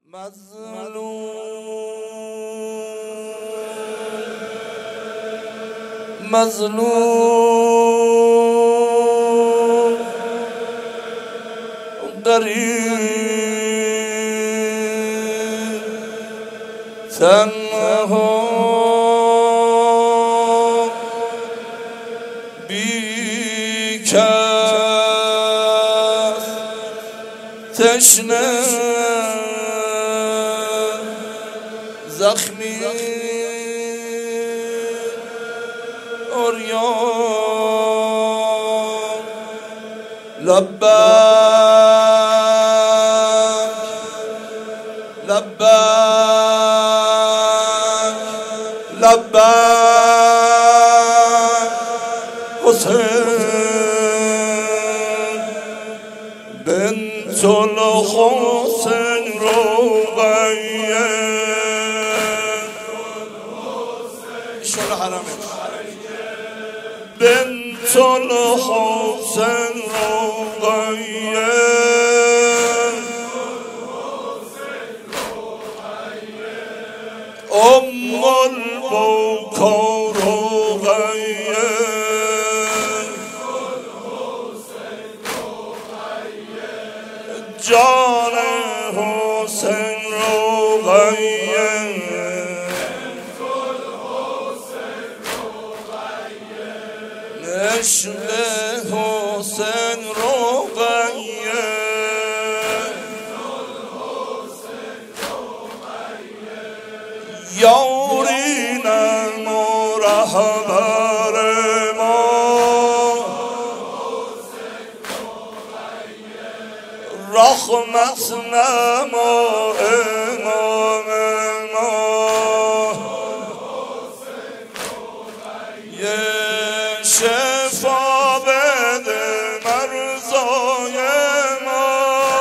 مظلوم غریب تنها بی کس تشنه زخمی عریان لبک لبک لبک حسین بنت الحسین رقیه ایشون حرمه بنت الحسین رقیه ام البکا رقیه جان حسین رقیه عشق حسین رقیه یارینم و رهبر ما رحمت نما امام ما شفا بده مرزای ما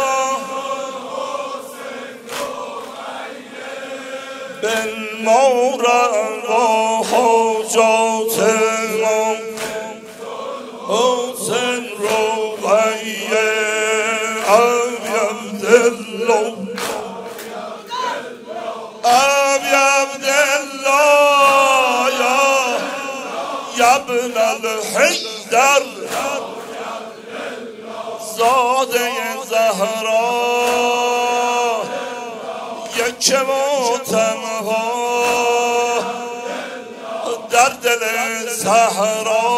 بالمورد و حاجات ما حسین رقیه ابی عبدالله ابی عبدالله یا ابن الحیدر زاده زهرا یک و تنها در دل صحرا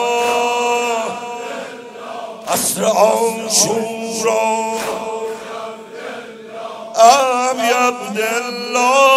عصر عاشورا ابی عبدالله